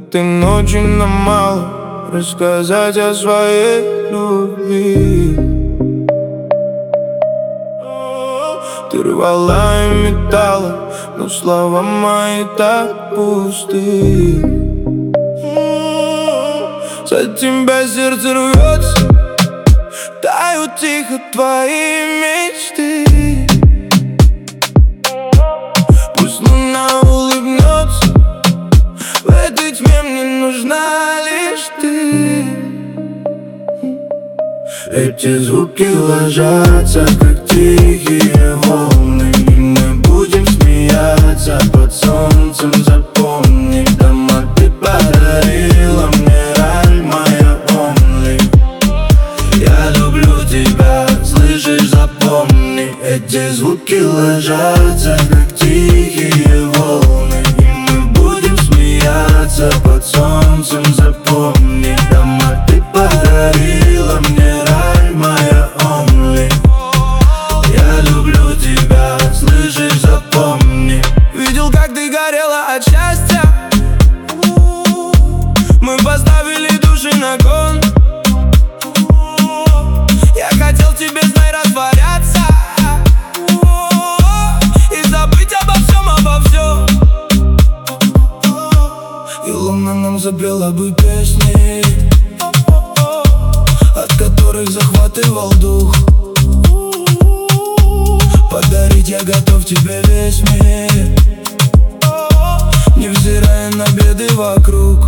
этой ночи нам мало рассказать о своей любви. Ты рвала и металла, но слова мои так пусты. За тебя сердце рвется, тают тихо твои мечты. Пусть луна улыбнется, в этой тьме мне нужна лишь ты. Эти звуки ложатся, как тихие волны, и мы будем смеяться под солнцем. Запомни, дома ты подарила мне, раль моя only. Я люблю тебя, слышишь, запомни. Эти звуки ложатся, как тихие волны, и мы будем смеяться под солнцем. Запомни, дома ты подарила мне, раль моя only. Я люблю тебя, слышишь, запомни. Видел, как ты горела от счастья, мы поставили души на кон. Я хотел тебе, знай, растворяться и забыть обо всем. И луна нам запела бы песни, от которых захватывал дух. Подарить я готов тебе весь мир, невзирая на беды вокруг.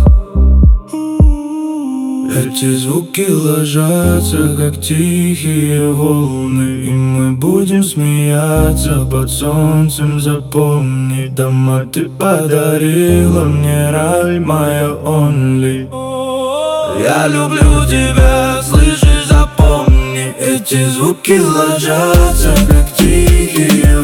Эти звуки ложатся, как тихие волны, и мы будем смеяться под солнцем. Запомни, дома ты подарила мне, раль моя only. Я люблю тебя, слышишь, запомни. Эти звуки ложатся, как тихие